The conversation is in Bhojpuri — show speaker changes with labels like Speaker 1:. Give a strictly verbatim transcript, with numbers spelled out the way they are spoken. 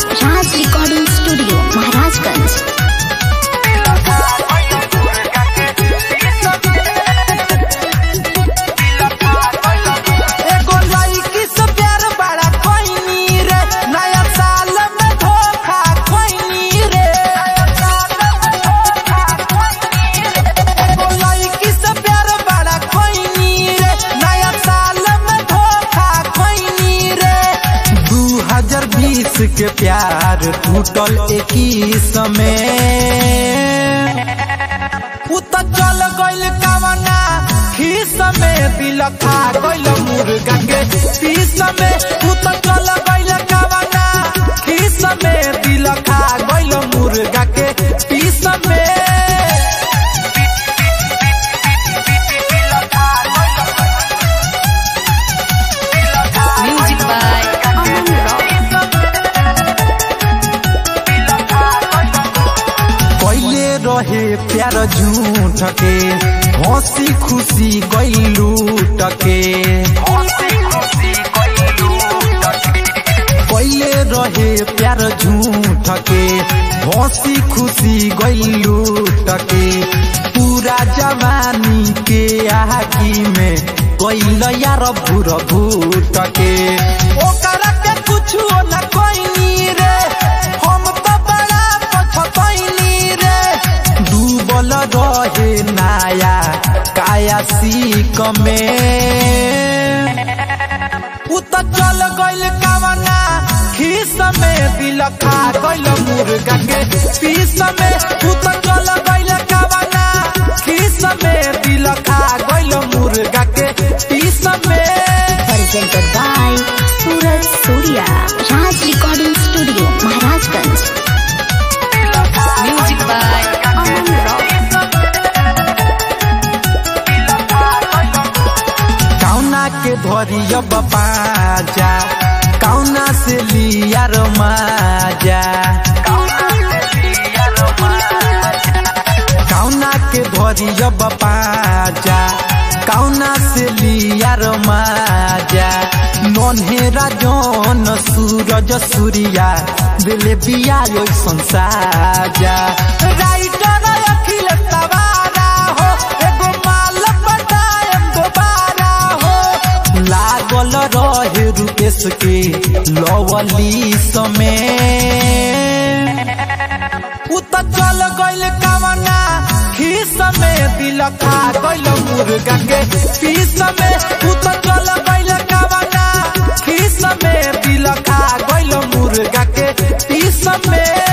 Speaker 1: राज रिकॉर्डिंग स्टूडियो महाराजगंज।
Speaker 2: के प्यार टूटल इक्कीस में उत चल गइल कवना खीस में दिल खा गइल मुर्गा के पीस में उत चल गइल कवना खीस में दिल खा गइल मुर्गा के पीस में।
Speaker 1: म्यूजिक बाय
Speaker 2: रहे प्यार झूठ के हंसी खुशी गइलू टके पहले रहे प्यार झूठ के हंसी खुशी गइलू टके पूरा जवानी के आगी में गइल यार भूर भूट के ओकरा के कुछ न कोई रे हम तो बड़ा पछतैनी रे डूबल रहे नाया काया सीक में उत चल गइल कवना खीस में दिल खा गइल मुर्गा के पीस में उत चल गइल कवना खीस में दिल खा गइल मुर्गा के पीस में।
Speaker 1: presented by Suraj Surya Raj recording studio Maharajganj. Music by
Speaker 2: कौना के धरियब पाजा कौना से लिया रमाजा कौना के धरियब पाजा कौना से लिया रमाजा नन्हेरा जौन सूरज सूर्या दिले बिया संसाजा राइटर अखिल तवारा हो एगो माल बताएम दोबारा हो लागल रहे रुकेश के लवली समय उत चल गइल कवना खीस में दिल खा गइल मुर्गा के पीस में उत चल गइल कवना खीस में दिल खा गइल मुर्गा के पीस में।